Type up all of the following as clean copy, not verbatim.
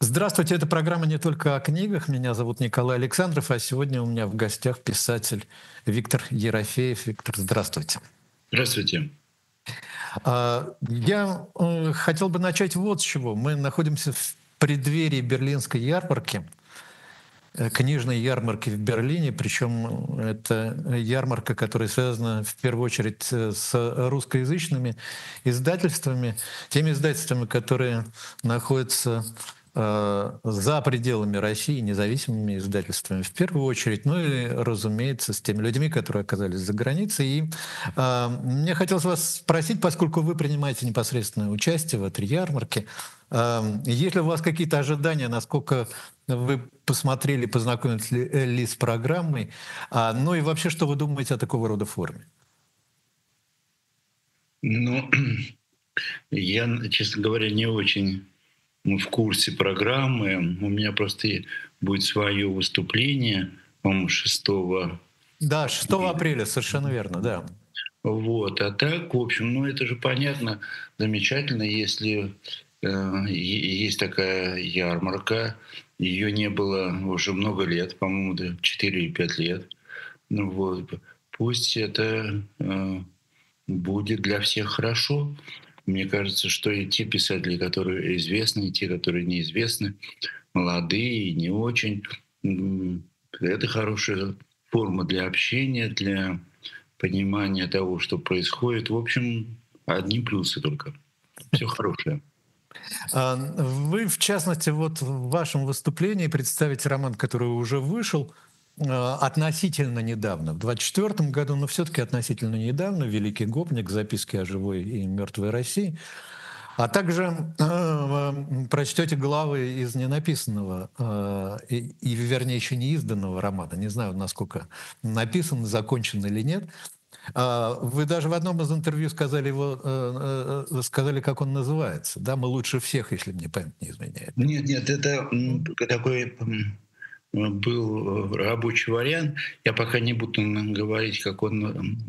Здравствуйте, это программа «Не только о книгах». Меня зовут Николай Александров, а сегодня у меня в гостях писатель Виктор Ерофеев. Виктор, здравствуйте. Здравствуйте. Я хотел бы начать вот с чего. Мы находимся в преддверии Берлинской ярмарки, книжной ярмарки в Берлине, причем это ярмарка, которая связана в первую очередь с русскоязычными издательствами, теми издательствами, которые находятся за пределами России, независимыми издательствами в первую очередь, ну и, разумеется, с теми людьми, которые оказались за границей. И мне хотелось вас спросить, поскольку вы принимаете непосредственное участие в этой ярмарке, есть ли у вас какие-то ожидания, насколько вы посмотрели, познакомились ли с программой, ну и вообще, что вы думаете о такого рода форме? Ну, я, честно говоря, не очень в курсе программы. У меня просто будет свое выступление, по-моему, 6 Да, 6 апреля. апреля, совершенно верно, да. Вот. А так, в общем, ну это же понятно, замечательно, если есть такая ярмарка. Ее не было уже много лет, по-моему, 4 или 5 лет. Ну вот. Пусть это будет для всех хорошо. Мне кажется, что и те писатели, которые известны, и те, которые неизвестны, молодые и не очень, м, это хорошая форма для общения, для понимания того, что происходит. В общем, одни плюсы только. Все хорошее. Вы, в частности, вот в вашем выступлении представите роман, который уже вышел относительно недавно, в 24 году, но все-таки относительно недавно, «Великий гопник. Записки о живой и мертвой России», а также прочтете главы из ненаписанного вернее, еще не изданного романа. Не знаю, насколько написан, закончен или нет. Вы даже в одном из интервью сказали, как он называется. Да, мы лучше всех, если мне память не изменяет. Нет, нет, это такой был рабочий вариант. Я пока не буду говорить, как он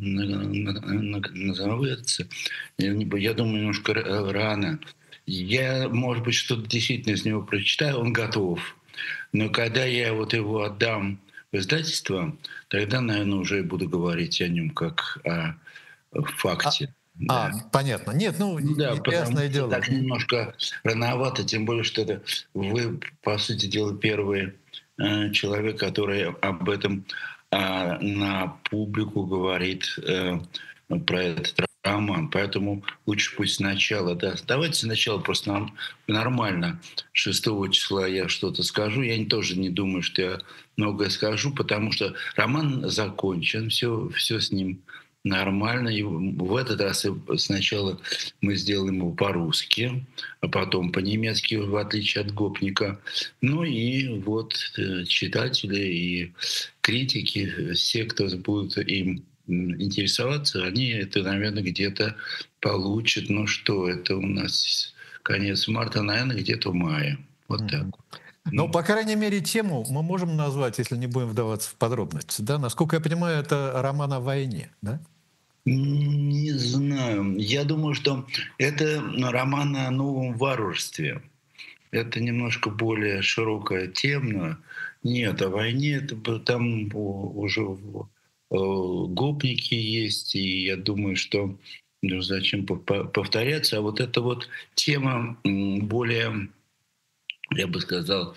называется. Я думаю, немножко рано. Я, может быть, что-то действительно из него прочитаю, он готов. Но когда я вот его отдам в издательство, тогда, наверное, уже и буду говорить о нем как о А, факте. Да. понятно. Нет, ну, Ну да, потому ясное что дело. так немножко рановато, тем более, что это вы, по сути дела, первый человек, который об этом на публику говорит про этот роман. Поэтому лучше пусть сначала, да. Давайте сначала просто нормально. 6 числа я что-то скажу. Тоже не думаю, что я многое скажу, потому что роман закончен, все с ним нормально. И в этот раз сначала мы сделаем его по-русски, а потом по-немецки, в отличие от «Гопника». Ну и вот читатели и критики, все, кто будут им интересоваться, они это, наверное, где-то получат. Ну что, это у нас конец марта, наверное, где-то в мае. Вот так. Мгм. Ну, по крайней мере, тему мы можем назвать, если не будем вдаваться в подробности. Да? Насколько я понимаю, это роман о войне. Да? Не знаю. Я думаю, что это роман о новом варварстве. Это немножко более широкая тема. Нет, о войне там уже гопники есть, и я думаю, что ну, зачем повторяться. А вот эта вот тема более, я бы сказал,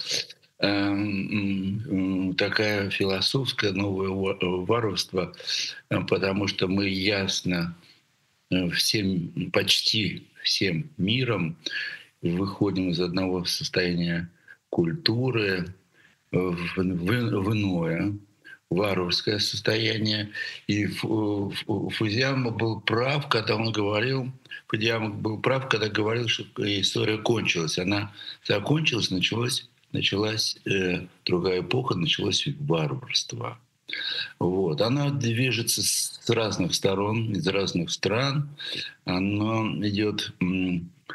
такая философская, новое варварство, потому что мы ясно всем, почти всем миром выходим из одного состояния культуры в иное, варварское состояние. И Фудзияма был прав, когда он говорил, Фудзияма был прав, когда говорил, что история кончилась. Она закончилась, началась другая эпоха, началось варварство. Вот. Она движется с разных сторон, из разных стран. Она идет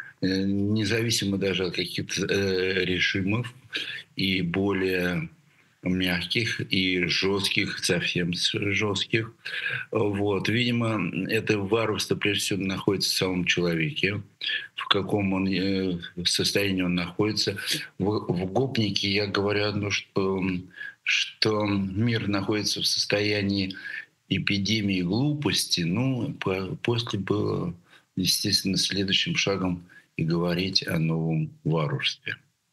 независимо даже от каких-то режимов и более мягких и жестких, совсем жестких. Вот. Видимо, это варварство прежде всего находится в самом человеке, в каком он состоянии он находится. В гопнике я говорю одно, что мир находится в состоянии эпидемии глупости. Ну, после было, естественно, следующим шагом и говорить о новом варварстве.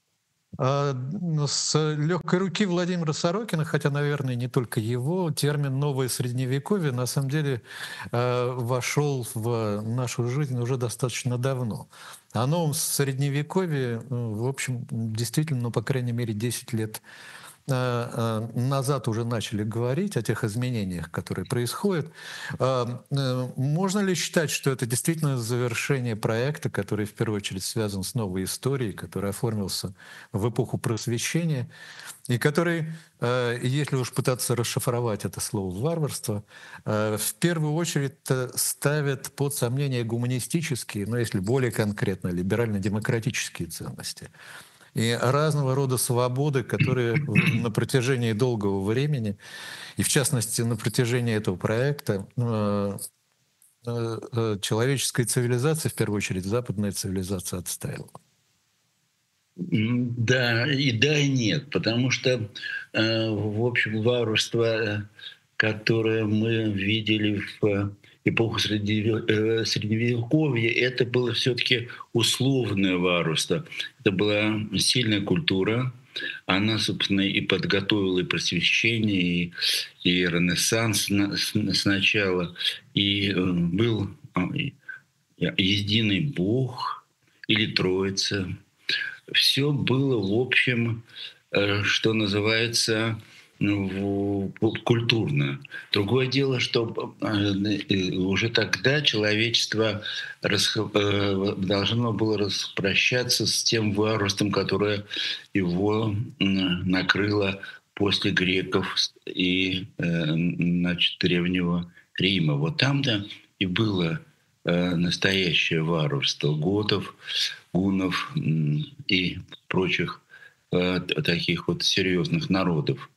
С легкой руки Владимира Сорокина, хотя, наверное, не только его, термин «новое средневековье» на самом деле вошел в нашу жизнь уже достаточно давно. О новом средневековье, в общем, действительно, ну, по крайней мере, 10 лет назад уже начали говорить о тех изменениях, которые происходят. Можно ли считать, что это действительно завершение проекта, который в первую очередь связан с новой историей, который оформился в эпоху Просвещения, и который, если уж пытаться расшифровать это слово «варварство», в первую очередь ставит под сомнение гуманистические, но если более конкретно, либерально-демократические ценности и разного рода свободы, которые на протяжении долгого времени, и в частности на протяжении этого проекта, человеческая цивилизация, в первую очередь западная цивилизация, отстаивала. Да, и нет, потому что, в общем, варварство, которое мы видели в эпоху Средневековья, это было все таки условное варварство. Это была сильная культура. Она, собственно, и подготовила и Просвещение, и Ренессанс сначала. И был единый Бог или Троица. Все было, в общем, что называется, ну, культурно. Другое дело, что уже тогда человечество должно было распрощаться с тем варварством, которое его накрыло после греков и значит, Древнего Рима. Вот там-то и было настоящее варварство готов, гуннов и прочих таких вот серьезных народов.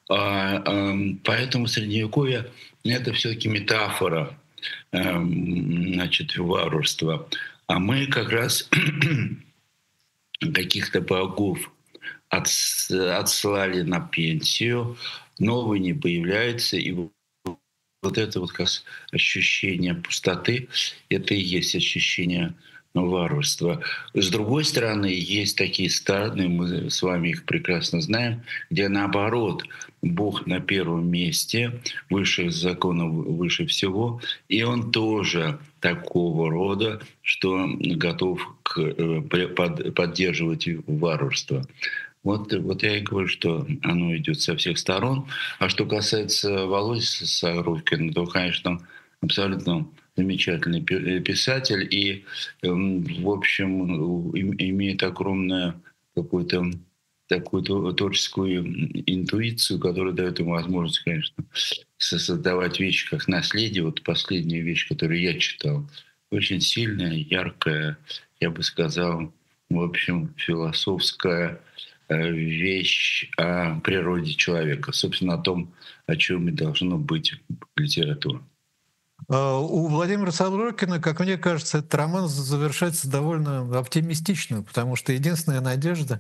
Поэтому Средневековье — это все-таки метафора, значит, варварства. А мы как раз каких-то богов отслали на пенсию, новые не появляются, и вот это вот как раз ощущение пустоты, это и есть ощущение варварства. С другой стороны, есть такие страны, мы с вами их прекрасно знаем, где наоборот, Бог на первом месте, выше законов, выше всего, и Он тоже такого рода, что готов поддерживать варварство. Вот я и говорю, что оно идет со всех сторон. А что касается Володи Сорокина, то, конечно, он абсолютно замечательный писатель и, в общем, имеет огромную какую-то такую творческую интуицию, которая дает ему возможность, конечно, создавать вещи как наследие. Вот последняя вещь, которую я читал, очень сильная, яркая, я бы сказал, в общем, философская вещь о природе человека, собственно, о том, о чем и должно быть литература. У Владимира Сорокина, как мне кажется, этот роман завершается довольно оптимистично, потому что единственная надежда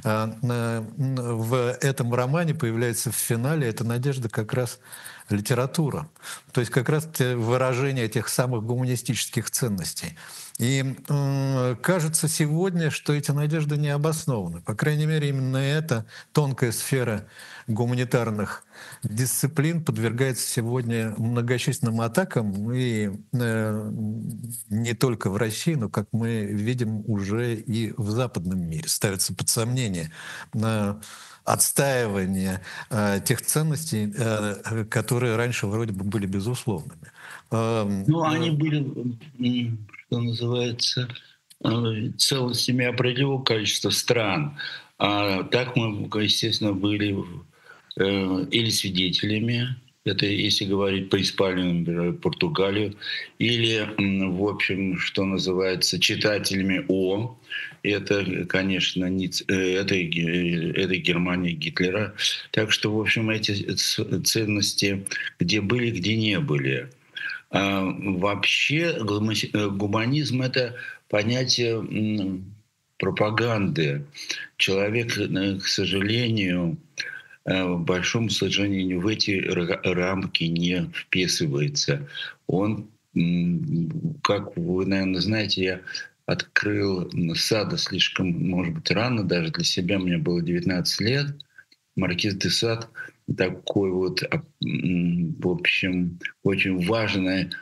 в этом романе появляется в финале, это надежда как раз литература, то есть как раз выражение тех самых гуманистических ценностей. И кажется сегодня, что эти надежды не обоснованы. По крайней мере, именно эта тонкая сфера гуманитарных дисциплин подвергается сегодня многочисленным атакам, и не только в России, но, как мы видим, уже и в западном мире ставится под сомнение на отстаивание тех ценностей, которые раньше вроде бы были безусловными. Ну, они были, что называется, целостями определенного количества стран. А так мы, естественно, были или свидетелями это если говорить по Испании, например, Португалию, или, в общем, что называется, читателями О. Это, конечно, это Германия Гитлера. Так что, в общем, эти ценности где были, где не были. Вообще гуманизм — это понятие пропаганды. Человек, к сожалению, к большому сожалению, в эти рамки не вписывается. Он, как вы, наверное, знаете, я открыл сада слишком, может быть, рано даже для себя, мне было 19 лет. Маркиз де Сад такой вот, в общем, очень важная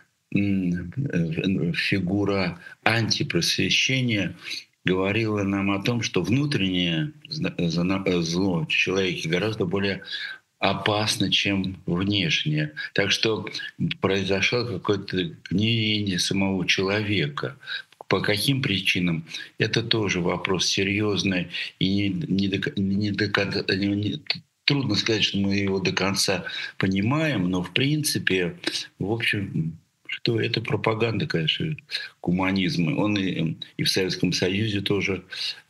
фигура антипросвещения, говорила нам о том, что внутреннее зло в человеке гораздо более опасно, чем внешнее. Так что произошло какое-то гниение самого человека. По каким причинам? Это тоже вопрос серьезный и трудно сказать, что мы его до конца понимаем, но в принципе, в общем, что это пропаганда, конечно, гуманизма. Он и в Советском Союзе тоже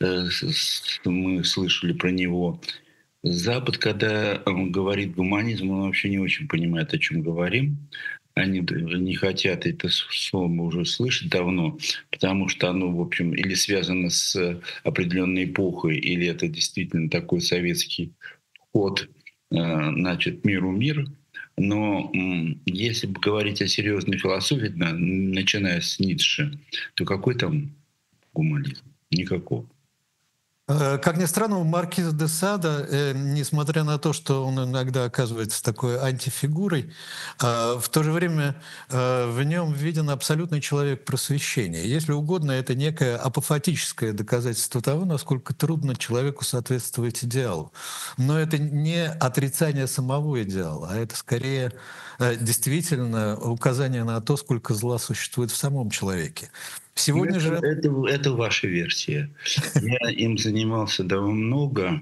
мы слышали про него. Запад, когда он говорит гуманизм, он вообще не очень понимает, о чем говорим. Они не хотят это слово уже слышать давно, потому что оно, в общем, или связано с определенной эпохой, или это действительно такой советский ход, значит, миру мир. Но если бы говорить о серьезной философии, начиная с Ницше, то какой там гуманизм? Никакого. Как ни странно, у маркиза де Сада, несмотря на то, что он иногда оказывается такой антифигурой, в то же время в нем виден абсолютный человек просвещения. Если угодно, это некое апофатическое доказательство того, насколько трудно человеку соответствовать идеалу. Но это не отрицание самого идеала, а это скорее действительно указание на то, сколько зла существует в самом человеке. Ну, Сегодня же... это ваша версия. Я им занимался давно много,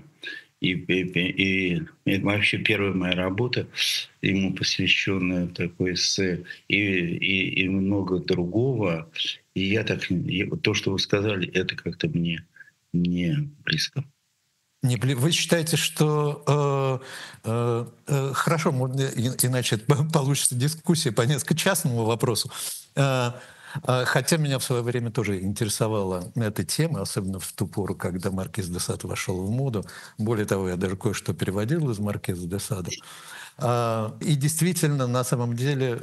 и это вообще первая моя работа, ему посвященная такой эссе, и много другого. И я так, вот то, что вы сказали, это как-то мне не близко. Вы считаете, что хорошо, иначе получится дискуссия по несколько частному вопросу. Хотя меня в свое время тоже интересовала эта тема, особенно в ту пору, когда маркиз де Сад вошел в моду. Более того, я даже кое-что переводил из маркиза де Сада. И действительно, на самом деле,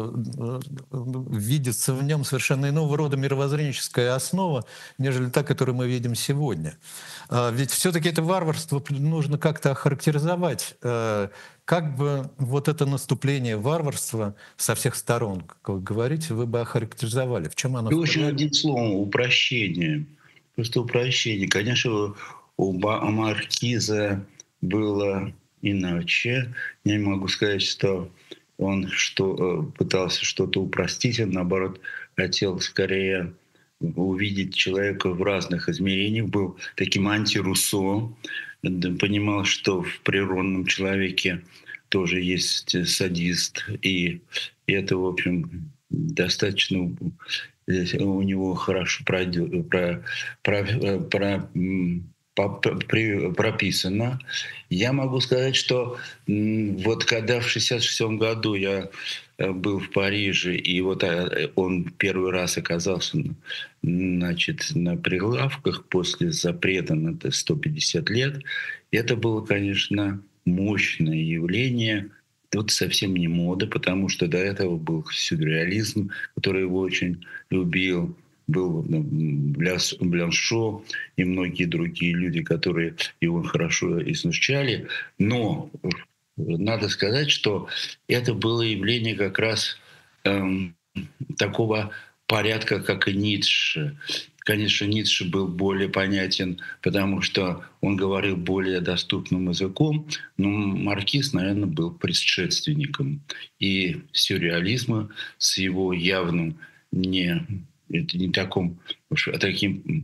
видится в нем совершенно иного рода мировоззренческая основа, нежели та, которую мы видим сегодня. Ведь все-таки это варварство нужно как-то охарактеризовать. Как бы вот это наступление варварства со всех сторон, как вы говорите, вы бы охарактеризовали? В чем оно? И очень одним словом, упрощение. Просто упрощение. Конечно, у маркиза было иначе. Я не могу сказать, что он пытался что-то упростить, он, наоборот, хотел скорее увидеть человека в разных измерениях, был таким анти-Руссо, понимал, что в природном человеке тоже есть садист, и это, в общем, достаточно у него хорошо прописано. Я могу сказать, что вот когда в 1966 году я был в Париже, и вот он первый раз оказался, значит, на прилавках после запрета на 150 лет, это было, конечно, мощное явление. Тут совсем не мода, потому что до этого был сюрреализм, который его очень любил, был Бланшо и многие другие люди, которые его хорошо изучали. Но надо сказать, что это было явление как раз такого порядка, как и Ницше. Конечно, Ницше был более понятен, потому что он говорил более доступным языком, но маркиз, наверное, был предшественником и сюрреализма с его явным таким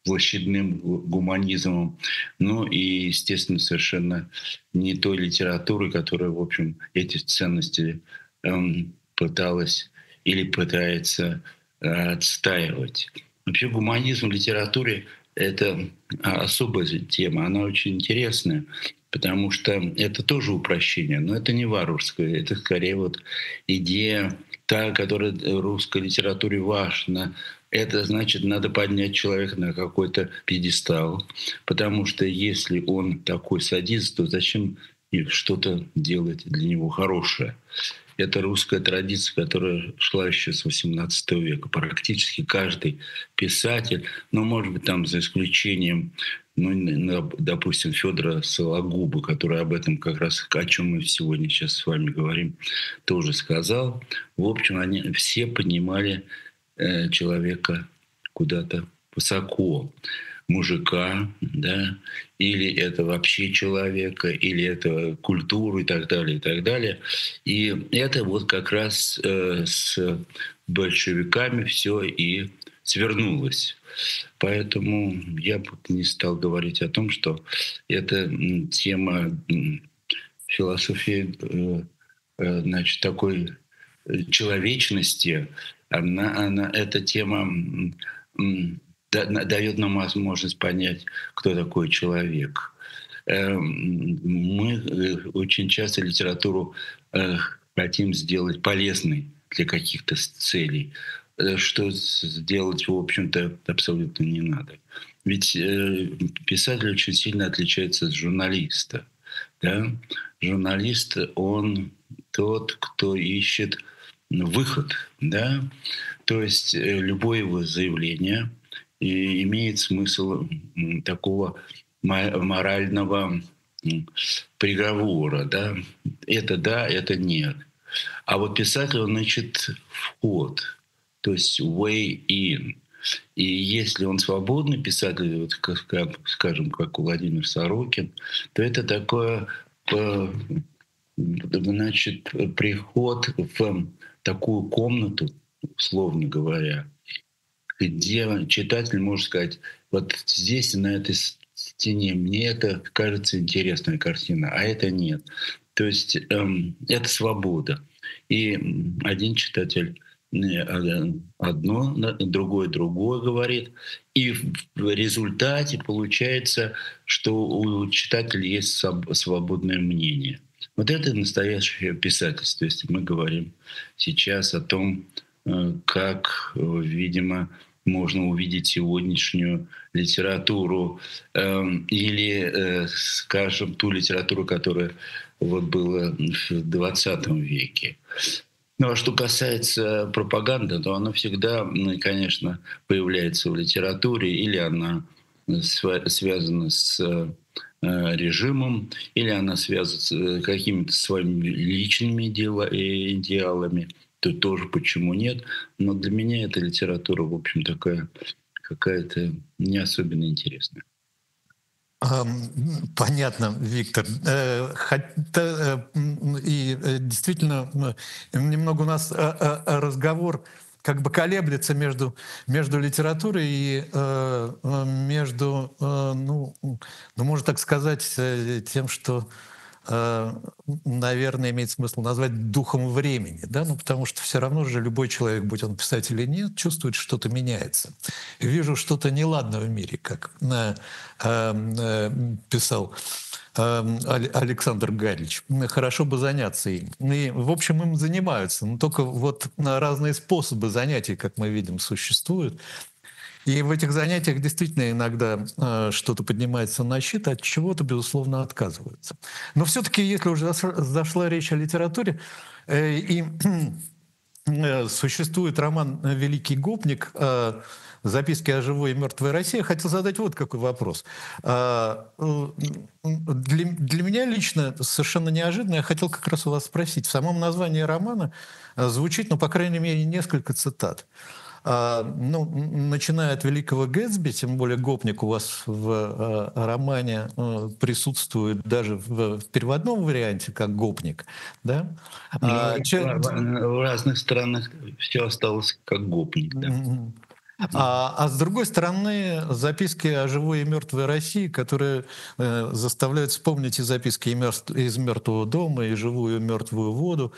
площадным гуманизмом, ну и, естественно, совершенно не той литературой, которая, в общем, эти ценности пыталась или пытается отстаивать. Вообще гуманизм в литературе — это особая тема, она очень интересная, потому что это тоже упрощение, но это не варварское, это скорее вот идея та, которая в русской литературе важна. Это значит, надо поднять человека на какой-то пьедестал, потому что если он такой садист, то зачем и что-то делать для него хорошее? Это русская традиция, которая шла еще с XVIII века. Практически каждый писатель, ну, может быть, там за исключением, ну, допустим, Федора Сологуба, который об этом как раз, о чем мы сегодня сейчас с вами говорим, тоже сказал. В общем, они все поднимали человека куда-то высоко, мужика, да, или это вообще человека, или это культуру и так далее, и так далее. И это вот как раз с большевиками все и свернулось. Поэтому я бы не стал говорить о том, что эта тема философии, значит, такой человечности, эта тема дает нам возможность понять, кто такой человек. Мы очень часто литературу хотим сделать полезной для каких-то целей, что сделать, в общем-то, абсолютно не надо. Ведь писатель очень сильно отличается от журналиста. Да? Журналист, он тот, кто ищет выход. Да? То есть любое его заявление имеет смысл такого морального приговора. Да, это нет. А вот писатель, он ищет вход, то есть way in. И если он свободный писатель, вот скажем, как Владимир Сорокин, то это такое, значит, приход в такую комнату, условно говоря, где читатель может сказать: вот здесь, на этой стене, мне это кажется интересная картина, а это нет. То есть это свобода. И один читатель одно, другой другое говорит. И в результате получается, что у читателя есть свободное мнение. Вот это настоящее писательство. Если мы говорим сейчас о том, как, видимо, можно увидеть сегодняшнюю литературу или, скажем, ту литературу, которая вот была в XX веке. Ну а что касается пропаганды, то она всегда, конечно, появляется в литературе, или она связана с режимом, или она связана с какими-то своими личными идеалами. То тоже почему нет. Но для меня эта литература, в общем, такая какая-то не особенно интересная. Понятно, Виктор. И действительно, немного у нас разговор как бы колеблется между литературой и между, ну, можно так сказать, тем, что, наверное, имеет смысл назвать духом времени, да, ну, потому что все равно же любой человек, будь он писатель или нет, чувствует, что что-то меняется. Вижу что-то неладное в мире, как писал Александр Гальевич. Хорошо бы заняться им. И, в общем, им занимаются, но только вот разные способы занятий, как мы видим, существуют. И в этих занятиях действительно иногда что-то поднимается на щит, от чего-то, безусловно, отказываются. Но все-таки, если уже зашла речь о литературе, и существует роман «Великий гопник», «Записки о живой и мертвой России», я хотел задать вот какой вопрос. Для меня лично совершенно неожиданно, я хотел как раз у вас спросить. В самом названии романа звучит, ну, по крайней мере, несколько цитат. Ну, начиная от «Великого Гэтсби», тем более гопник у вас в романе присутствует даже в переводном варианте как гопник, да? В разных странах все осталось как гопник, да. А с другой стороны, записки о живой и мертвой России, которые заставляют вспомнить и записки из мертвого дома, и живую и мертвую воду.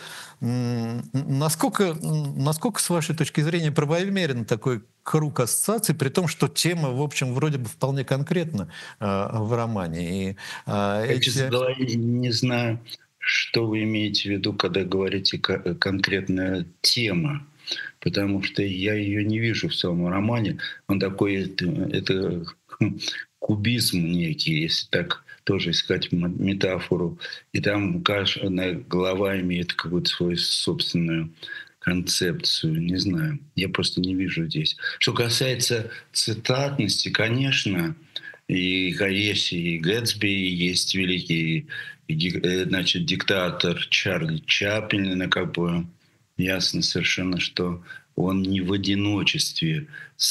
Насколько, с вашей точки зрения, правомерен такой круг ассоциаций, при том, что тема, в общем, вроде бы вполне конкретна в романе. И Я, честно эти... говоря, не знаю, что вы имеете в виду, когда говорите конкретная тема, потому что я ее не вижу в самом романе. Он такой, это кубизм некий, если так тоже искать метафору. И там каждая глава имеет какую-то свою собственную концепцию. Не знаю, я просто не вижу здесь. Что касается цитатности, конечно, и есть и Гэтсби, и есть великий значит, диктатор Чарли Чаплин, как бы ясно совершенно, что он не в одиночестве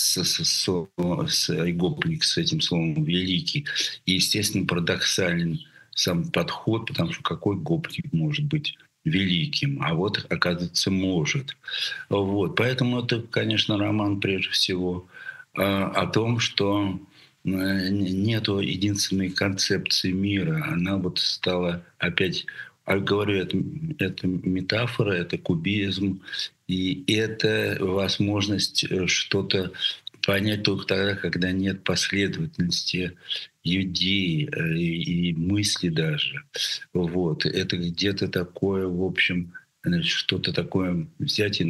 гопник с этим словом «великий». И, естественно, парадоксален сам подход, потому что какой гопник может быть великим, а вот, оказывается, может. Вот. Поэтому это, конечно, роман прежде всего о том, что нету единственной концепции мира. Она вот стала опять, говорю, это метафора, это кубизм, и это возможность что-то понять только тогда, когда нет последовательности идей и мысли даже. Вот. Это где-то такое, в общем, что-то такое взять и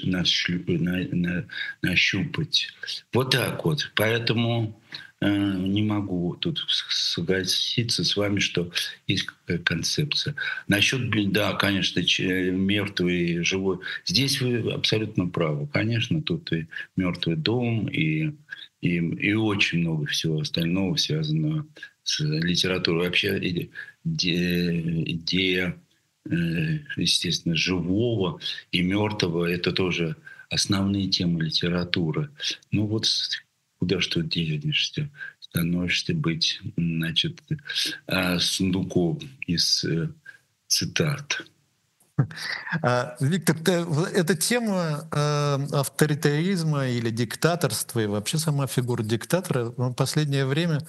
нащупать. Вот так вот. Поэтому не могу тут согласиться с вами, что есть какая концепция. Насчет, да, конечно, мертвый и живой. Здесь вы абсолютно правы. Конечно, тут и мертвый дом, и очень много всего остального, связанного с литературой. Вообще идея, естественно, живого и мертвого — это тоже основные темы литературы. Ну вот куда что денешься? Становишься быть, значит, сундуком из цитат. Виктор, эта тема авторитаризма или диктаторства, и вообще сама фигура диктатора в последнее время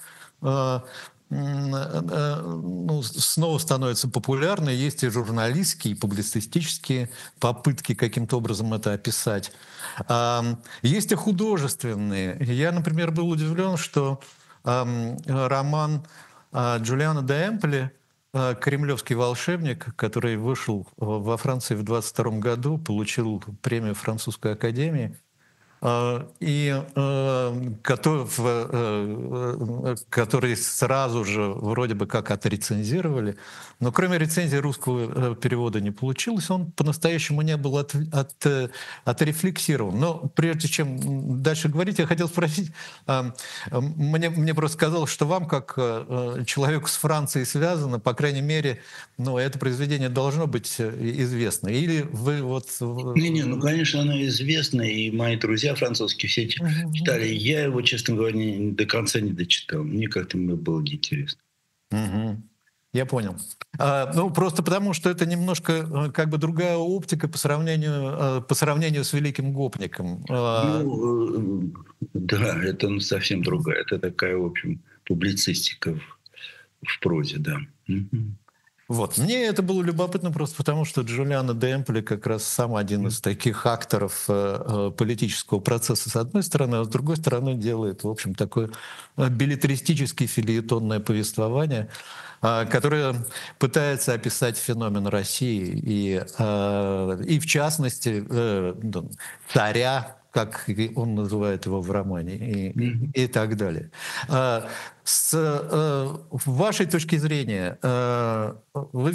ну, снова становится популярной. Есть и журналистские, и публицистические попытки каким-то образом это описать. Есть и художественные. Я, например, был удивлен, что роман Джулиано де Эмполи «Кремлевский волшебник», который вышел во Франции в 22 году, получил премию Французской академии, и который сразу же вроде бы как отрецензировали, но кроме рецензии русского перевода не получилось, он по-настоящему не был отрефлексирован. Но прежде чем дальше говорить, я хотел спросить, мне просто казалось, что вам, как человеку с Францией связано, по крайней мере, ну, это произведение должно быть известно. Или вы вот... Не, ну, конечно, оно известно, и мои друзья французские все читали. Я его, честно говоря, до конца не дочитал. Мне как-то было неинтересно. Я понял. Ну, просто потому, что это немножко как бы другая оптика по сравнению с «Великим гопником». Ну, да, это совсем другая. Это такая, в общем, публицистика в прозе, да. Вот. Мне это было любопытно просто потому, что Джулиано де Эмполи как раз сам один из таких акторов политического процесса, с одной стороны, а с другой стороны делает, в общем, такое беллетристическое фельетонное повествование, которое пытается описать феномен России и в частности, царя, как он называет его в романе, и так далее. С вашей точки зрения, вы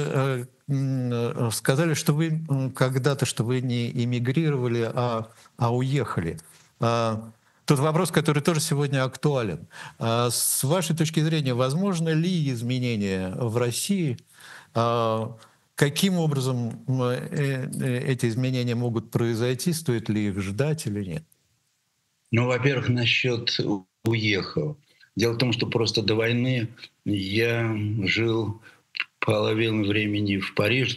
сказали, что вы когда-то, что вы не эмигрировали, а уехали. Тот вопрос, который тоже сегодня актуален. С вашей точки зрения, возможно ли изменения в России? Каким образом эти изменения могут произойти? Стоит ли их ждать или нет? Ну, во-первых, насчет уехал. Дело в том, что просто до войны я жил половину времени в Париже,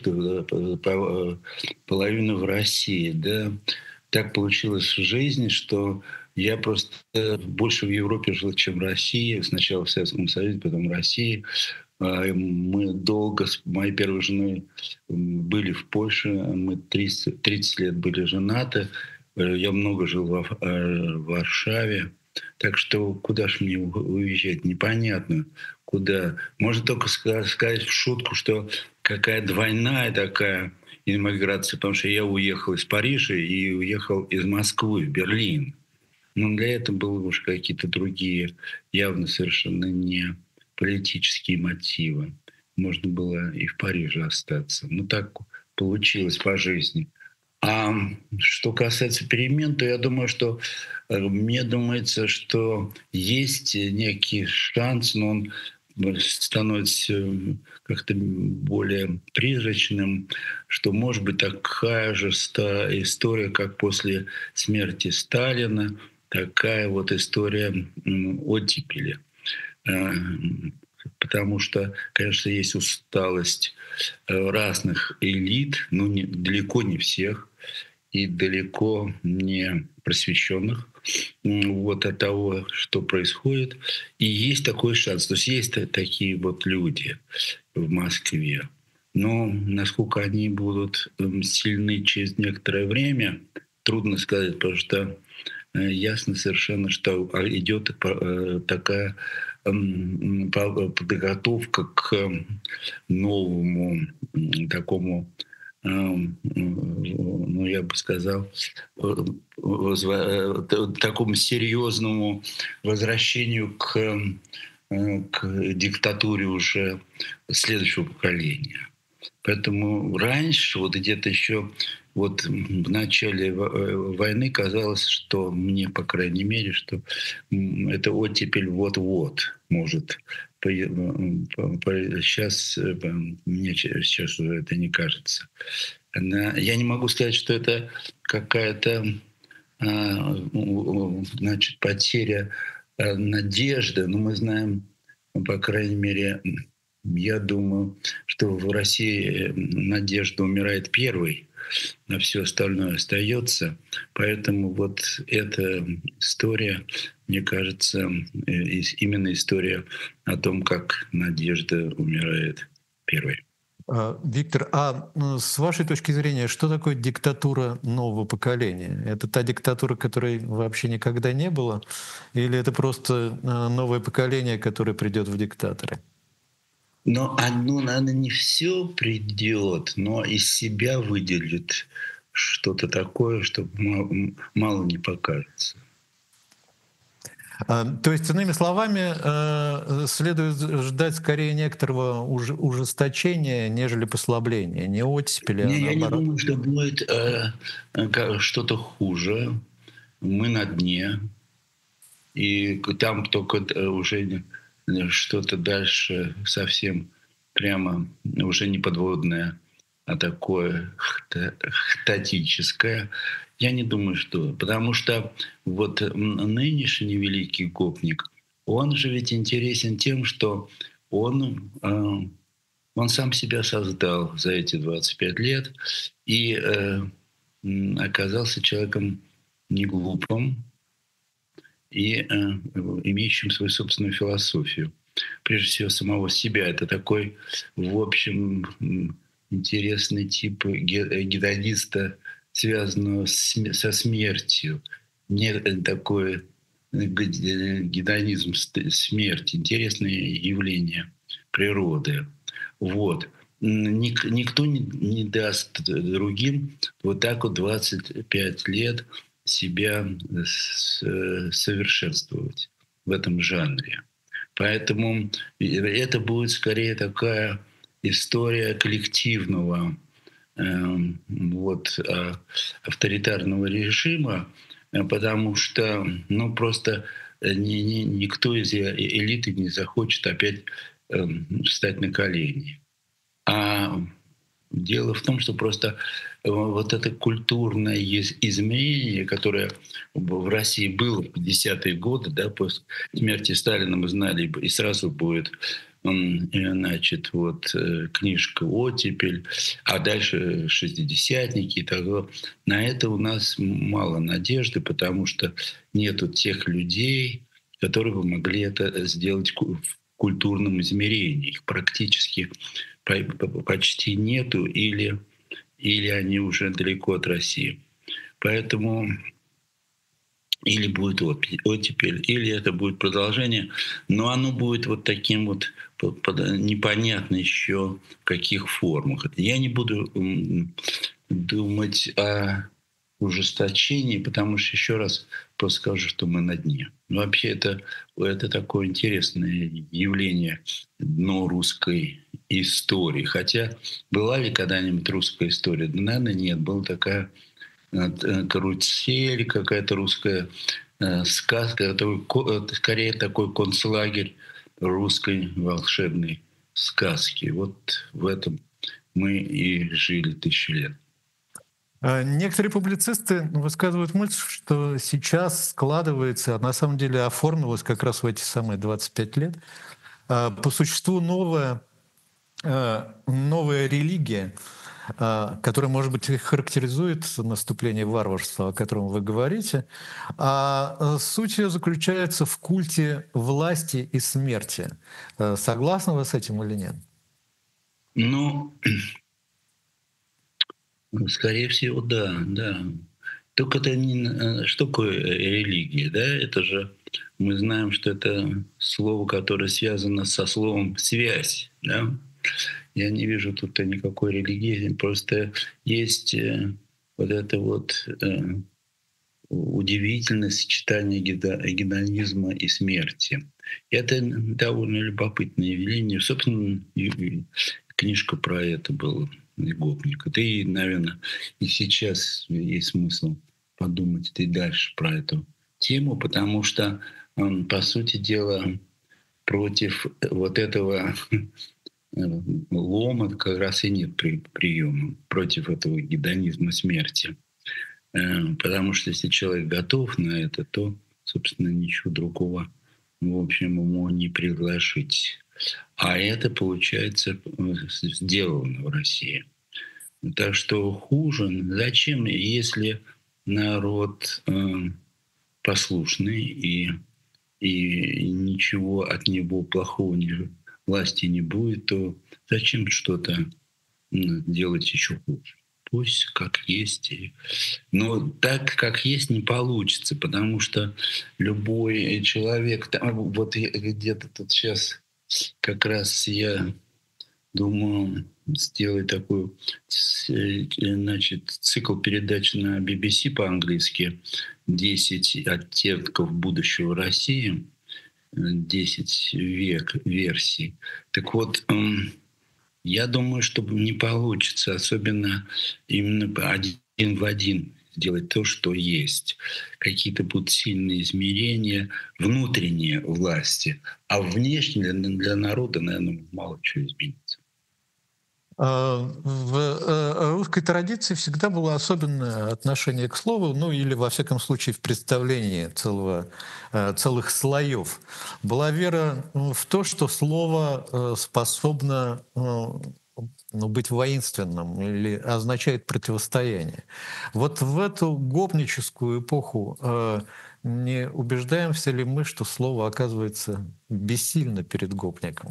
половину в России. Да. Так получилось в жизни, что Я просто больше в Европе жил, чем в России. Сначала в Советском Союзе, потом в России. Мы долго с моей первой женой были в Польше. Мы 30 лет были женаты. Я много жил в Варшаве. Так что куда ж мне уезжать? Непонятно куда. Можно только сказать в шутку, что какая двойная такая иммиграция, потому что я уехал из Парижа и уехал из Москвы в Берлин. Но для этого были уж какие-то другие, явно совершенно не политические мотивы. Можно было и в Париже остаться. Ну так получилось по жизни. А что касается перемен, то я думаю, что мне думается, что есть некий шанс, но он становится как-то более призрачным, что может быть такая же история, как после смерти Сталина, такая вот история оттепели. Э, Потому что, конечно, есть усталость разных элит, но далеко не всех, и далеко не просвещенных вот от того, что происходит. И есть такой шанс. То есть есть такие вот люди в Москве. Но насколько они будут сильны через некоторое время, трудно сказать, потому что ясно совершенно, что идет такая подготовка к новому такому, ну, я бы сказал, такому серьезному возвращению к диктатуре уже следующего поколения. Поэтому раньше, вот где-то еще вот в начале войны казалось, что мне, по крайней мере, что эта оттепель вот-вот может. Сейчас мне сейчас уже это не кажется. Я не могу сказать, что это какая-то значит, потеря надежды, но мы знаем, по крайней мере, я думаю, что в России надежда умирает первой, а все остальное остается. Поэтому вот эта история, мне кажется, именно история о том, как надежда умирает первой. Виктор, с вашей точки зрения, что такое диктатура нового поколения? Это та диктатура, которой вообще никогда не было, или это просто новое поколение, которое придет в диктаторы? Но оно, наверное, не все придет, но из себя выделит что-то такое, что мало не покажется. То есть, иными словами, следует ждать скорее некоторого ужесточения, нежели послабления, не оттепели, а Я не наоборот. думаю, что будет что-то хуже. Мы на дне, и там только уже что-то дальше совсем прямо уже не подводное, а такое хтатическое. Я не думаю, что... Потому что вот нынешний великий гопник, он же ведь интересен тем, что он сам себя создал за эти 25 лет и оказался человеком не глупым и имеющим свою собственную философию. Прежде всего, самого себя. Это такой, в общем, интересный тип гедониста, связанного со смертью. Не такой гедонизм смерти. Интересное явление природы. Вот. Никто не даст другим вот так вот 25 лет себя совершенствовать в этом жанре. Поэтому это будет скорее такая история коллективного авторитарного режима, потому что просто никто из элиты не захочет опять встать на колени. А дело в том, что просто вот это культурное изменение, которое в России было в 50-е годы, да, после смерти Сталина мы знали, и сразу будет значит, вот книжка «Оттепель», а дальше «Шестидесятники» и того. На это у нас мало надежды, потому что нету тех людей, которые бы могли это сделать в культурном измерении. Их практически почти нету, или они уже далеко от России. Поэтому или будет оттепель, или это будет продолжение, но оно будет вот таким вот непонятно еще в каких формах. Я не буду думать о ужесточении, потому что еще раз просто скажу, что мы на дне. Но вообще это такое интересное явление, дно русской истории. Хотя была ли когда-нибудь русская история? Да, наверное, нет. Была такая карусель, какая-то русская сказка, это скорее такой концлагерь русской волшебной сказки. Вот в этом мы и жили тысячи лет. Некоторые публицисты высказывают мысль, что сейчас складывается, а на самом деле оформилось как раз в эти самые 25 лет, по существу новая религия, которая, может быть, и характеризует наступление варварства, о котором вы говорите. А суть ее заключается в культе власти и смерти. Согласны вы с этим или нет? Ну, скорее всего, да, да. Только это не... Что такое религия, да? Это же мы знаем, что это слово, которое связано со словом «связь», да? Я не вижу тут никакой религии, просто есть вот это вот удивительное сочетание гедонизма и смерти. Это довольно любопытное явление. Собственно, книжка про это была, «Гопник». Да и, наверное, и сейчас есть смысл подумать и дальше про эту тему, потому что, по сути дела, против вот этого лома как раз и нет приема, против этого гедонизма смерти. Потому что если человек готов на это, то, собственно, ничего другого, в общем, ему не предложить. А это, получается, сделано в России. Так что хуже. Зачем, если народ послушный и ничего от него плохого власти не будет, то зачем что-то делать еще хуже? Пусть как есть. Но так, как есть, не получится, потому что любой человек... Вот где-то тут сейчас как раз я думаю сделать такой значит, цикл передач на BBC по-английски «10 оттенков будущего России», 10 версий. Так вот, я думаю, что не получится, особенно именно один в один сделать то, что есть. Какие-то будут сильные измерения внутренние власти, а внешне для народа, наверное, мало чего изменится. В русской традиции всегда было особенное отношение к слову, ну или, во всяком случае, в представлении целых слоев. Была вера в то, что слово способно быть воинственным или означает противостояние. Вот в эту гопническую эпоху не убеждаемся ли мы, что слово оказывается бессильно перед гопником?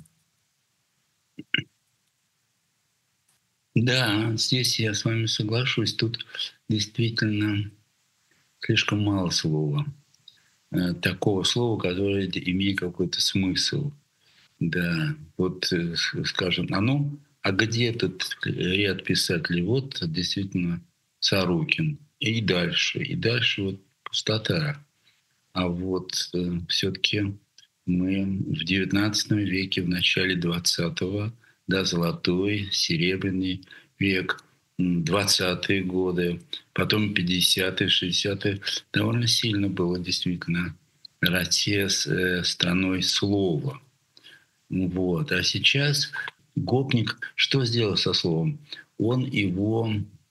Да, здесь я с вами соглашусь. Тут действительно слишком мало слова. Такого слова, которое имеет какой-то смысл. Да, вот, скажем, а где этот ряд писателей? Вот действительно Сорокин. И дальше вот пустота. А вот все-таки мы в XIX веке, в начале XX, да, золотой, серебряный век, 20-е годы, потом 50-е, 60-е, довольно сильно было действительно Россия страной слова. Вот. А сейчас гопник что сделал со словом? Он его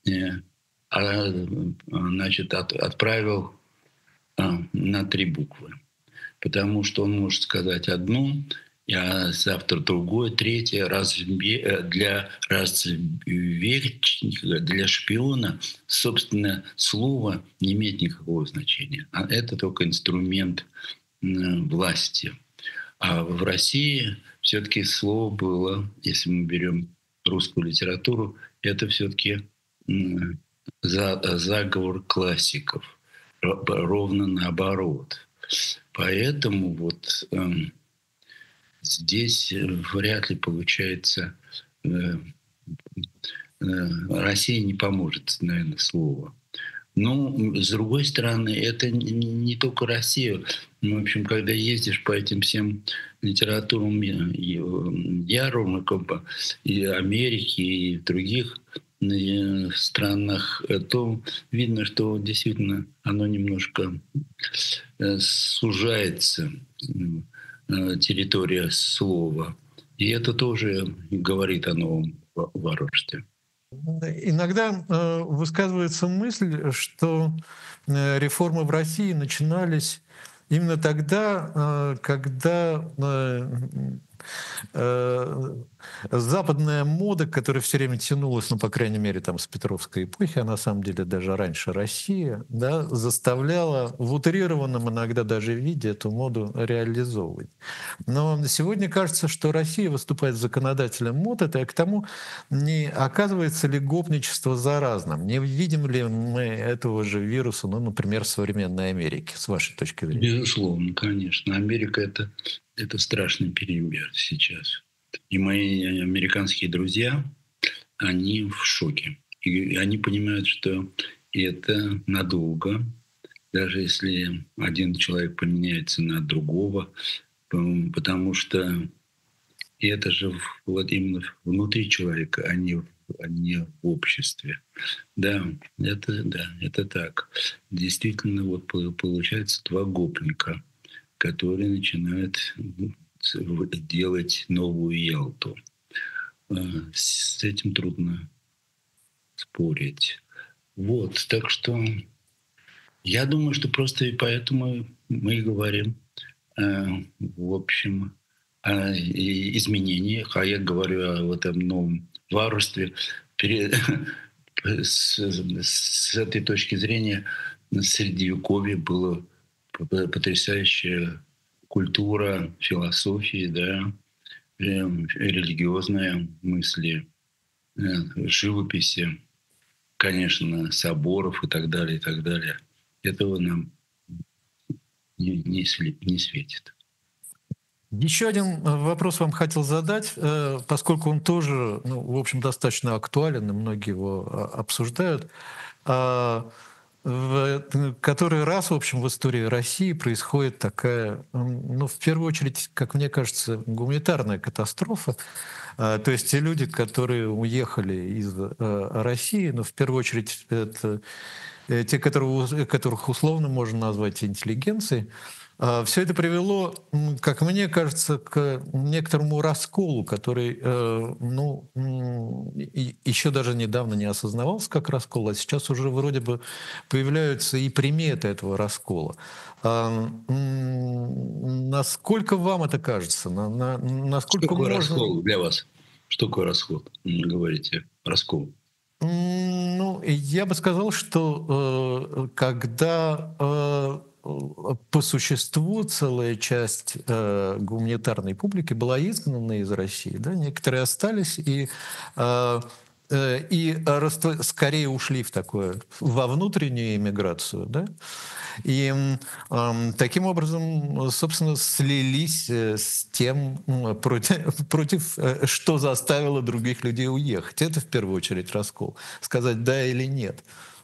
значит, отправил на 3 буквы. Потому что он может сказать одну, а завтра другое, третье. Для разведчика, для шпиона, собственно, слово не имеет никакого значения. А это только инструмент власти. А в России все-таки слово было, если мы берем русскую литературу, это все-таки заговор классиков. Ровно наоборот. Поэтому вот здесь вряд ли получается, Россия не поможет, наверное, слово. Но, с другой стороны, это не только Россия. Ну, в общем, когда ездишь по этим всем литературным ярмаркам и Америки, и в других странах, то видно, что действительно оно немножко сужается, территория слова. И это тоже говорит о новом варварстве. Иногда высказывается мысль, что реформы в России начинались именно тогда, когда западная мода, которая все время тянулась, ну, по крайней мере, там, с Петровской эпохи, а на самом деле даже раньше Россия, да, заставляла в утрированном иногда даже виде эту моду реализовывать. Но сегодня кажется, что Россия выступает законодателем мод, это к тому, не оказывается ли гопничество заразным, не видим ли мы этого же вируса, ну, например, в современной Америке, с вашей точки зрения? Безусловно, конечно. Америка это страшный пример сейчас. И мои американские друзья, они в шоке. И они понимают, что это надолго. Даже если один человек поменяется на другого, потому что это же вот именно внутри человека, а не в обществе. Да, это так. Действительно, вот получается два гопника, которые начинают делать новую Ялту. С этим трудно спорить. Вот, так что я думаю, что просто и поэтому мы и говорим, в общем, о изменениях, а я говорю о этом новом варварстве. С этой точки зрения Средневековье было потрясающая культура, философии, да, религиозные мысли, живописи, конечно, соборов и так далее, и так далее. Этого нам не светит. Еще один вопрос вам хотел задать, поскольку он тоже, ну, в общем, достаточно актуален, и многие его обсуждают. В который раз, в общем, в истории России происходит такая, ну, в первую очередь, как мне кажется, гуманитарная катастрофа. То есть те люди, которые уехали из России, ну, в первую очередь, это те, которых условно можно назвать интеллигенцией, все это привело, как мне кажется, к некоторому расколу, который, ну, еще даже недавно не осознавался как раскол, а сейчас уже вроде бы появляются и приметы этого раскола. Насколько вам это кажется? Что Насколько такое можно... раскол для вас? Что такое раскол? Говорите, раскол. Ну, я бы сказал, что когда по существу целая часть гуманитарной публики была изгнана из России, да, некоторые остались скорее ушли в такое, во внутреннюю эмиграцию, да, и таким образом, собственно, слились с тем, что заставило других людей уехать. Это в первую очередь раскол. Сказать да или нет.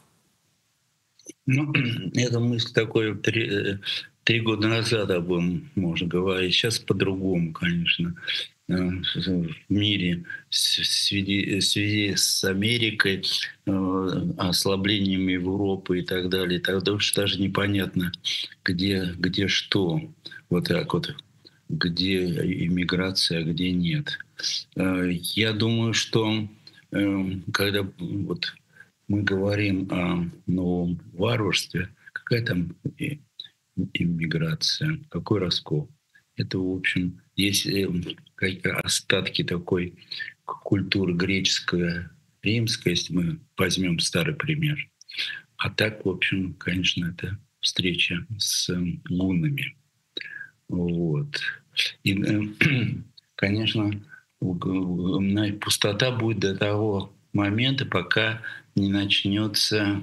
Ну, эта мысль такой 3 года назад об этом можно говорить. Сейчас по-другому, конечно. В мире в связи с Америкой, ослаблением Европы и так далее, тогда уж даже непонятно, где что. Вот так вот. Где иммиграция, а где нет. Я думаю, что когда вот мы говорим о новом варварстве, какая там иммиграция, какой раскол? Это, в общем, есть остатки такой культуры греческая, римская, если мы возьмем старый пример. А так, в общем, конечно, это встреча с гуннами. Вот. И, конечно, пустота будет до того момента, пока не начнется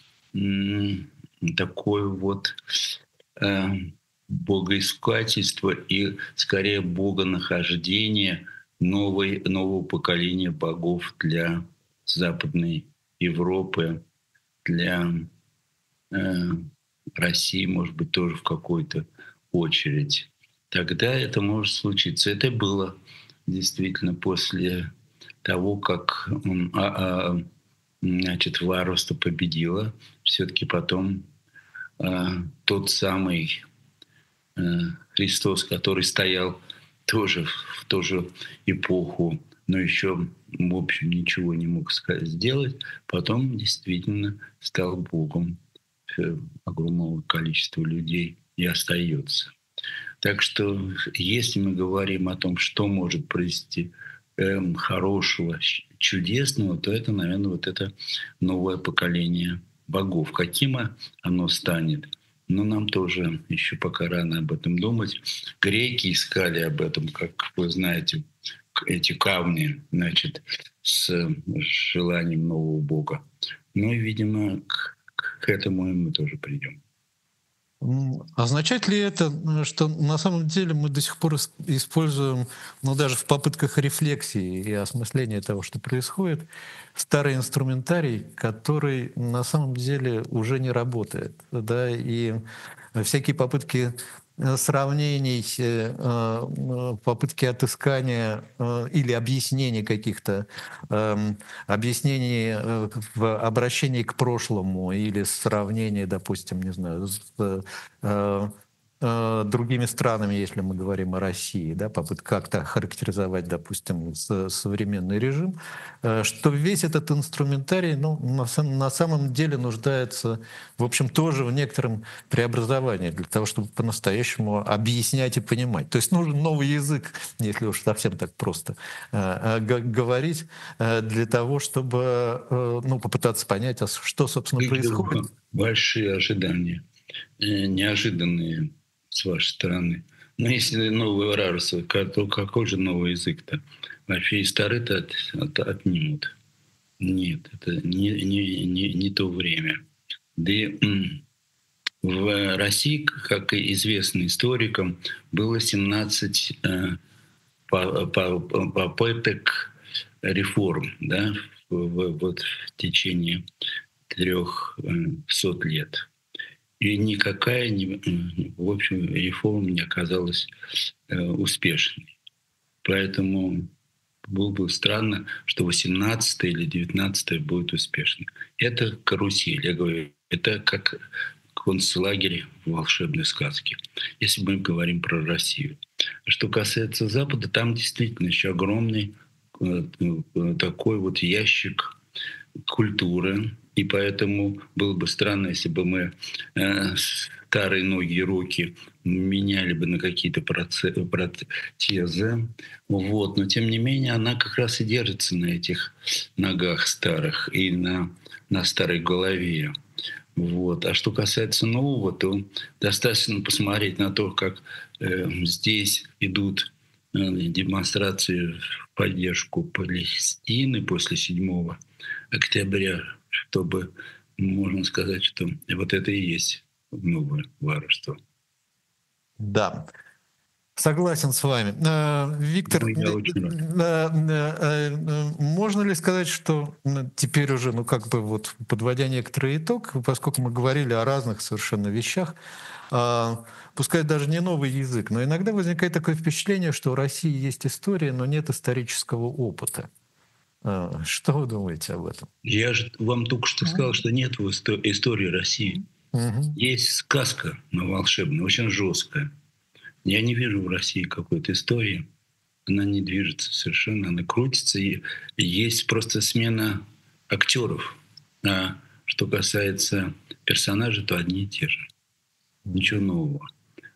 такое вот э, богоискательство и скорее богонахождение нового поколения богов для Западной Европы, для э, России, может быть, тоже в какой-то очередь. Тогда это может случиться. Это было действительно после того, как значит, Варуста победила. Все-таки потом тот самый э, Христос, который стоял тоже в ту же эпоху, но еще, в общем, ничего не мог сделать, потом действительно стал Богом огромного количества людей и остается. Так что, если мы говорим о том, что может произойти хорошего, чудесного, то это, наверное, вот это новое поколение богов. Каким оно станет? Но нам тоже еще пока рано об этом думать. Греки искали об этом, как вы знаете, эти камни, значит, с желанием нового бога. Ну и, видимо, к этому и мы тоже придем. Означает ли это, что на самом деле мы до сих пор используем, ну даже в попытках рефлексии и осмысления того, что происходит, старый инструментарий, который на самом деле уже не работает, да, и всякие попытки сравнений, попытки отыскания или объяснения каких-то объяснений в обращении к прошлому или сравнении, допустим, не знаю, с э, другими странами, если мы говорим о России, да, попытка как-то характеризовать, допустим, современный режим, что весь этот инструментарий, ну, на самом деле нуждается, в общем, тоже в некотором преобразовании для того, чтобы по-настоящему объяснять и понимать. То есть нужен новый язык, если уж совсем так просто говорить, для того, чтобы ну, попытаться понять, а что, собственно, происходит. Большие ожидания, неожиданные с вашей стороны. Но если новый рарс, то какой же новый язык-то? Вообще и старый-то отнимут. Нет, это не то время. Да и в России, как и известно историкам, было 17 попыток реформ, да, вот в течение 300 лет. И никакая, в общем, реформа не оказалась успешной. Поэтому было бы странно, что 18 или 19 будет успешно. Это карусель, я говорю, это как концлагерь в волшебной сказке, если мы говорим про Россию. Что касается Запада, там действительно еще огромный такой вот ящик культуры, и поэтому было бы странно, если бы мы старые ноги и руки меняли бы на какие-то протезы. Вот. Но тем не менее она как раз и держится на этих ногах старых и на старой голове. Вот. А что касается нового, то достаточно посмотреть на то, как здесь идут демонстрации в поддержку Палестины после 7 октября, чтобы можно сказать, что вот это и есть новое варварство. Да. Согласен с вами. Виктор, Ну, я очень рад. можно ли сказать, что теперь уже, ну как бы вот подводя некоторый итог, поскольку мы говорили о разных совершенно вещах, пускай даже не новый язык, но иногда возникает такое впечатление, что у России есть история, но нет исторического опыта. Что вы думаете об этом? Я же вам только что сказал, что нет в истории России. Мгм. Есть сказка, но волшебная, очень жесткая. Я не вижу в России какой-то истории. Она не движется совершенно, она крутится. И есть просто смена актеров. А что касается персонажей, то одни и те же. Ничего нового.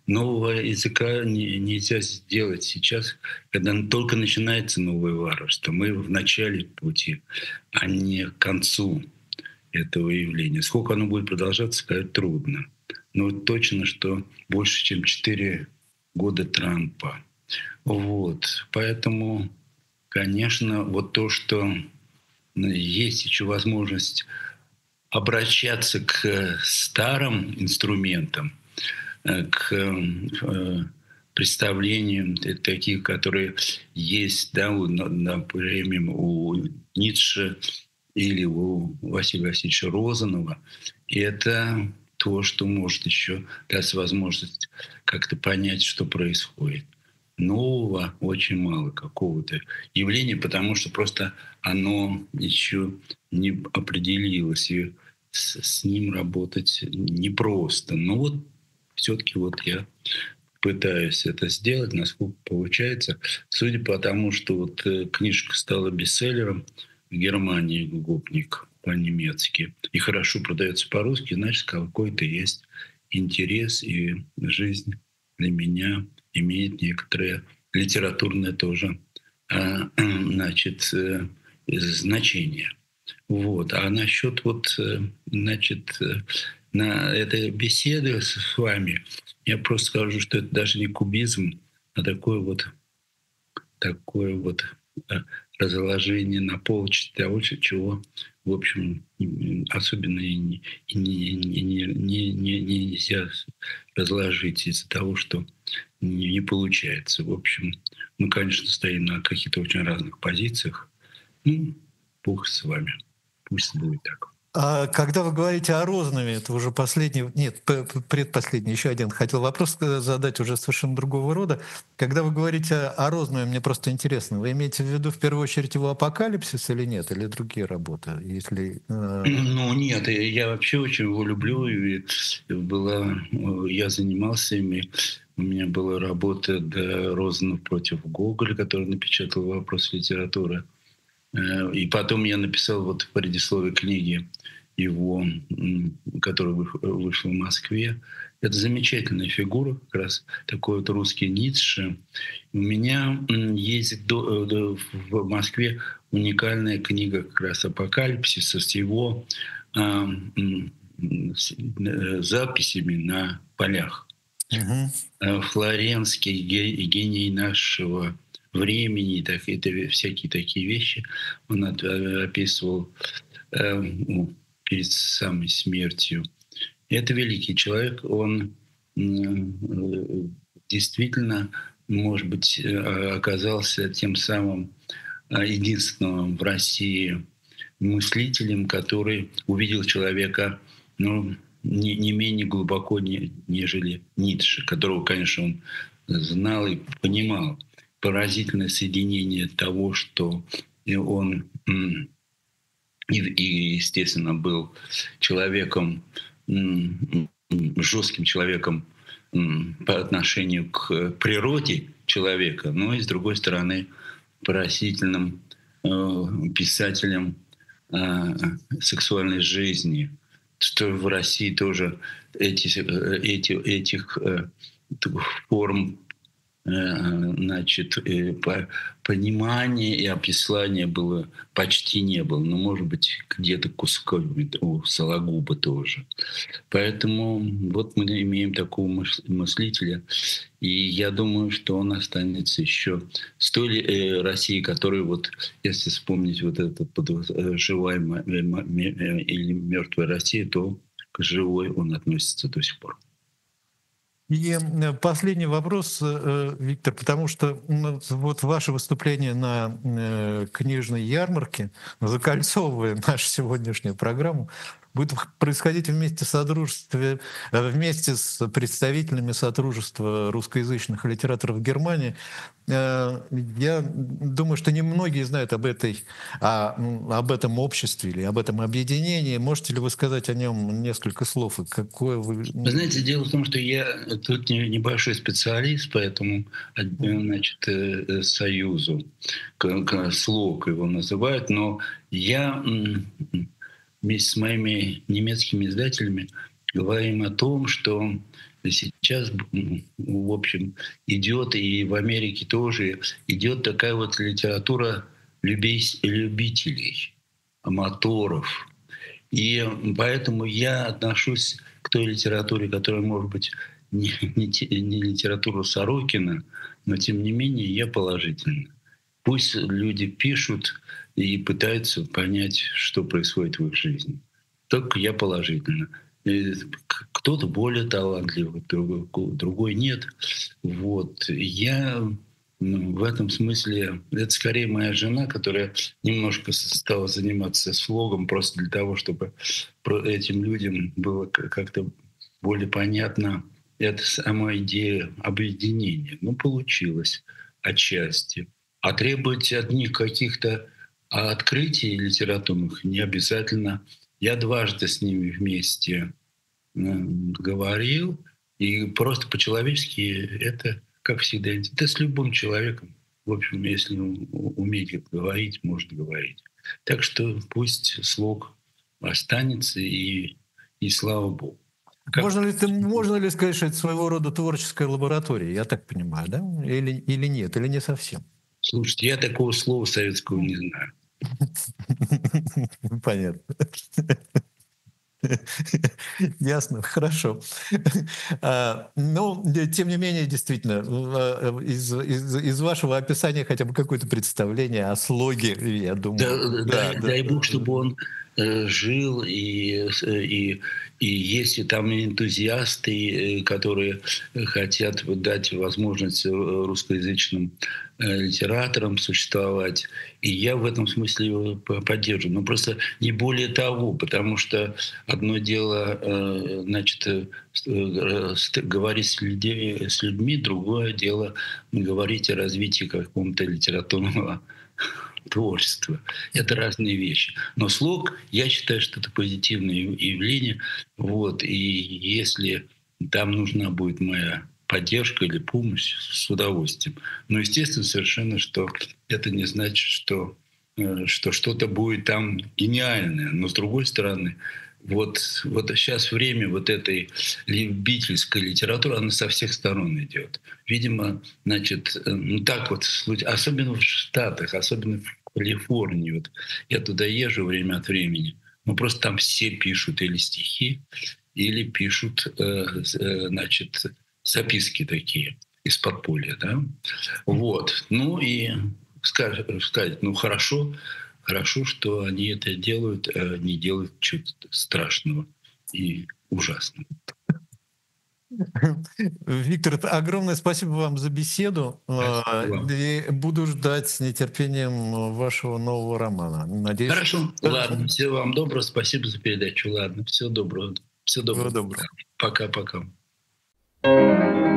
Нового языка нельзя сделать сейчас, когда только начинается новое варварство. Мы в начале пути, а не к концу этого явления. Сколько оно будет продолжаться, сказать трудно. Но точно, что больше, чем 4 года Трампа. Вот. Поэтому, конечно, вот то, что есть еще возможность обращаться к старым инструментам, к представлениям таких, которые есть, да, например, у Ницше или у Василия Васильевича Розанова. И это то, что может еще дать возможность как-то понять, что происходит. Нового очень мало какого-то явления, потому что просто оно еще не определилось, и с ним работать непросто. Но вот все-таки вот я пытаюсь это сделать, насколько получается. Судя по тому, что вот книжка стала бестселлером в Германии, «Гопник» по-немецки, и хорошо продается по-русски, значит, какой-то есть интерес, и жизнь для меня имеет некоторое литературное тоже значит, значение. Вот. А насчет вот, значит, на этой беседы с вами, я просто скажу, что это даже не кубизм, а такое вот разложение на полочки того, чего, в общем, особенно нельзя разложить из-за того, что не получается. В общем, мы, конечно, стоим на каких-то очень разных позициях. Ну, Бог с вами. Пусть будет так. А когда вы говорите о Розанове, это уже последний, нет, предпоследний, еще один хотел вопрос задать уже совершенно другого рода. Когда вы говорите о Розанове, мне просто интересно, вы имеете в виду в первую очередь его «Апокалипсис» или нет, или другие работы? Если, Ну нет, я вообще очень его люблю. И я занимался ими. У меня была работа Розанов против Гоголя, который напечатал «Вопрос литературы». И потом я написал вот в предисловии книги его, которая вышла в Москве. Это замечательная фигура, как раз такой вот русский Ницше. У меня есть в Москве уникальная книга как раз «Апокалипсиса» с его записями на полях. Мгм. Флоренский гений нашего времени, так, это всякие такие вещи он описывал перед самой смертью. Это великий человек, он действительно, может быть, оказался тем самым единственным в России мыслителем, который увидел человека, ну, не менее глубоко, нежели Ницше, которого, конечно, он знал и понимал. Поразительное соединение того, что он естественно, был человеком, жестким человеком по отношению к природе человека, но и, с другой стороны, поразительным писателем сексуальной жизни, что в России тоже этих форм, значит, понимания и описания было почти не было. Но, может быть, где-то кусками у Сологуба тоже. Поэтому вот мы имеем такого мыслителя. И я думаю, что он останется еще с той России, которая, вот, если вспомнить вот этот живая или мертвая Россия, то к живой он относится до сих пор. И последний вопрос, Виктор, потому что вот ваше выступление на книжной ярмарке, закольцовывая нашу сегодняшнюю программу, будет происходить вместе с представителями Содружества русскоязычных литераторов Германии. Я думаю, что немногие знают об этом обществе или об этом объединении. Можете ли вы сказать о нем несколько слов? И какое вы... Вы знаете, дело в том, что я тут небольшой специалист по этому, значит, союзу, СЛОК его называют, но я вместе с моими немецкими издателями говорим о том, что сейчас, в общем, идет, и в Америке тоже идет такая вот литература любителей, аматоров. И поэтому я отношусь к той литературе, которая, может быть, не литература Сорокина, но тем не менее я положительно. Пусть люди пишут и пытаются понять, что происходит в их жизни. Только я положительно. Кто-то более талантливый, другой нет. Вот. Я в этом смысле, это скорее моя жена, которая немножко стала заниматься слогом просто для того, чтобы этим людям было как-то более понятно эта сама идея объединения. Ну, получилось отчасти. А требовать от них каких-то открытий литературных не обязательно. Я дважды с ними вместе говорил, и просто по-человечески это, как всегда, это с любым человеком. В общем, если уметь говорить, можно говорить. Так что пусть слог останется, и слава Богу. Можно ли сказать, что это своего рода творческая лаборатория, я так понимаю, да? Или нет, или не совсем? Слушайте, я такого слова советского не знаю. Понятно. Ясно, хорошо. Но, тем не менее, действительно, из вашего описания хотя бы какое-то представление о слоге, я думаю. Дай Бог, чтобы он жил, и если там энтузиасты, которые хотят дать возможность русскоязычным литераторам существовать, и я в этом смысле его поддерживаю. Но просто не более того, потому что одно дело, значит, говорить с людьми, другое дело говорить о развитии какого-то литературного творчества. Это разные вещи. Но слог, я считаю, что это позитивное явление. Вот. И если там нужна будет моя поддержка или помощь, с удовольствием. Но, естественно, совершенно, что это не значит, что что-то будет там гениальное. Но, с другой стороны, вот сейчас время вот этой любительской литературы, она со всех сторон идет. Видимо, значит, ну так вот, особенно в Штатах, особенно в Калифорнии. Вот я туда езжу время от времени. Ну просто там все пишут или стихи, или пишут, значит, записки такие из подполья, да. Вот. Ну и сказать, ну хорошо, что они это делают, а не делают чего-то страшного и ужасного. Виктор, огромное спасибо вам за беседу. Спасибо. И буду ждать с нетерпением вашего нового романа. Надеюсь, Хорошо, ладно. Всего вам доброго. Спасибо за передачу. Ладно, всего доброго. Всего всего доброго. доброго. Пока-пока.